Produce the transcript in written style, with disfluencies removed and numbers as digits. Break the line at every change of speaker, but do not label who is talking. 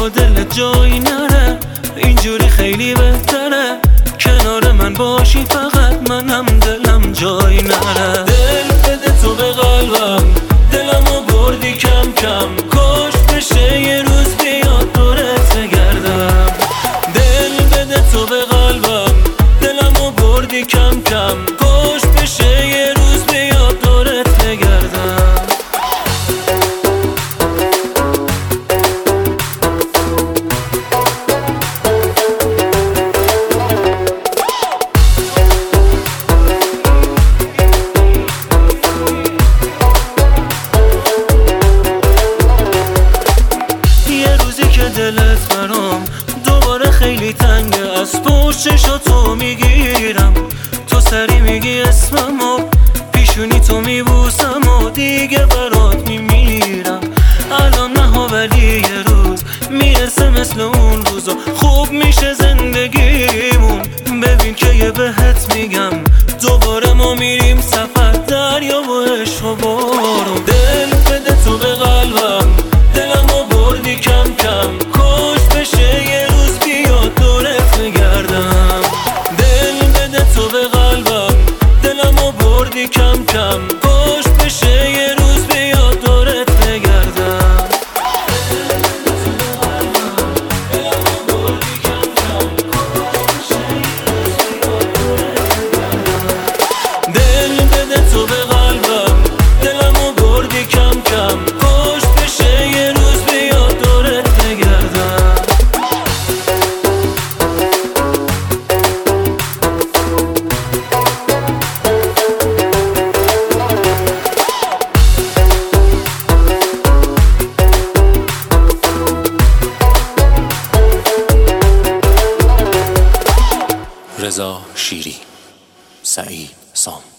با دلت جایی نره، اینجوری خیلی بهتره، کنار من باشی فقط منم دلم جایی نره. دل بده تو به قلبم، دلمو بردی کم کم، کاش بشه یه روز بیاد دورت بگردم. دل بده تو به قلبم، دلمو بردی کم کم، کاش بشه یه روز بیاد دورت بگردم. دلت برام دوباره خیلی تنگه، از پشت چشاتو میگیرم، تو سری میگی اسممو، پیشونی تو میبوسم و دیگه برات میمیرم. الان نه ولی یه روز میرسه مثل اون روزا، خوب میشه زندگیمون. ببین که یه بهت میگم، دوباره ما میریم سفر، دریا و عشق و بارون. دل بده تو به قلبم، دلمو بردی کم کم، کاش بشه یه روز بیاد دورت بگردم. دل بده تو به قلبم، دلمو بردی کم کم، کاش بشه یه روز بیاد دورت بگردم. دل بده تو به قلبم، دلمو بردی کم کم، کاش بشه یه روز بیاد دورت بگردم.
رضا شیری، سعید سام.